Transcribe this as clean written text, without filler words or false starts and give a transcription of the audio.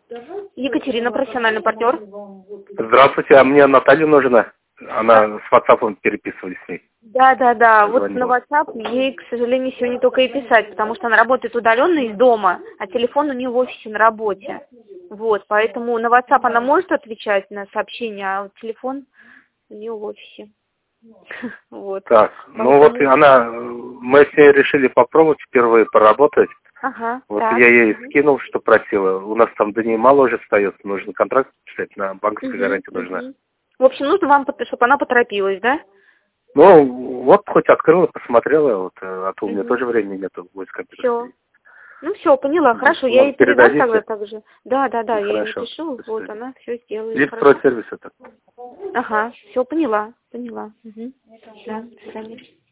Екатерина, профессиональный партнер. Здравствуйте, а мне Наталья нужна. Она с WhatsApp переписывались с ней. Да. Вот Звонила. на WhatsApp ей, к сожалению, сегодня только и писать, потому что она работает удаленно из дома, а телефон у нее в офисе на работе. Вот, поэтому на WhatsApp она может отвечать на сообщения, а вот телефон у нее в офисе. Вот. Так, ну вот мы с ней решили попробовать впервые поработать. Ага, Вот так. я ей скинул, что просила. У нас там дней мало уже остается, нужно контракт писать, на банковской гарантии нужна. В общем, нужно вам, чтобы она поторопилась, да? Ну, вот хоть открыла, посмотрела, вот, а то у меня тоже времени нету, будет компьютер. Все. Ну все, поняла, хорошо, я ей передам тогда так же. Да, я ей напишу, вот она все сделает. Есть про сервис это. Ага, все, поняла. Да, до свидания.